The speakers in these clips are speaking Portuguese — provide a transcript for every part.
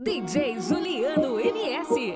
DJ Juliano MS.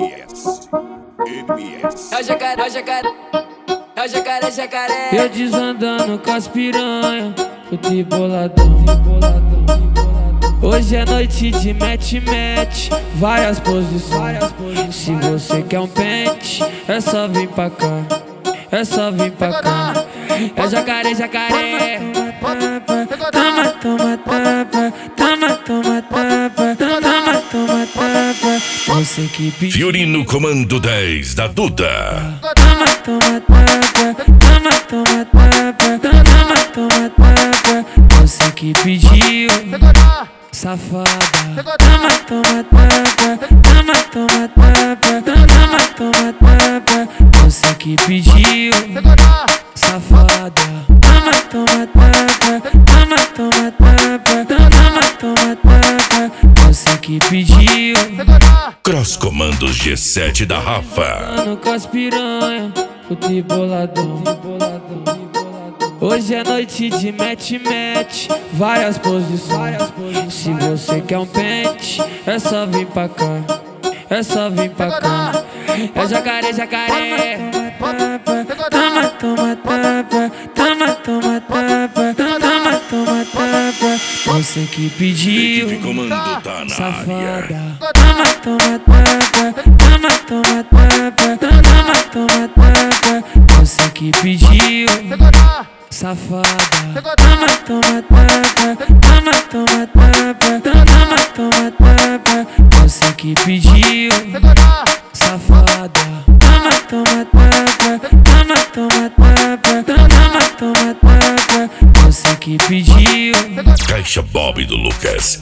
É o jacaré, é o jacaré, é o jacaré, jacaré. Eu desandando com as piranha, fui boladão. Hoje é noite de match, várias posições. Se você quer um pente, é só vir pra cá, é só vir pra cá. É jacaré, jacaré. Toma, toma, tapa, toma, toma, tapa, toma, toma, tapa. Você que pediu. Fiorino Comando 10 da Duda. Toma, toma, tapa, toma, toma, tapa, toma, toma, tapa. Você que pediu, safada. Toma, toma, tapa, toma, toma, tapa, toma, toma, tapa. Você que pediu, safada. Toma, toma, tapa, toma, toma, tapa, toma, toma, tapa. Você que pediu. Cross Comandos G7 da Rafa. Mano com as piranha, fui boladão. Hoje é noite de match, várias posições. Se você quer um pente, é só vir pra cá, é só vir pra cá. É jacaré, jacaré. Toma, toma, tapa, toma, toma, tapa, toma, toma, tapa. Você que pediu, Equipe Comando tá na área. safada. Toma, toma, tapa, toma, toma, tapa, toma, toma, tapa. Você que pediu, safada. Toma, toma, tapa, toma, toma, tapa, toma, toma, tapa. Você que pediu, safada. Toma, toma, tapa, toma, toma, tapa, toma, toma, tapa. Você que pediu. Caixa Bob do Lucas.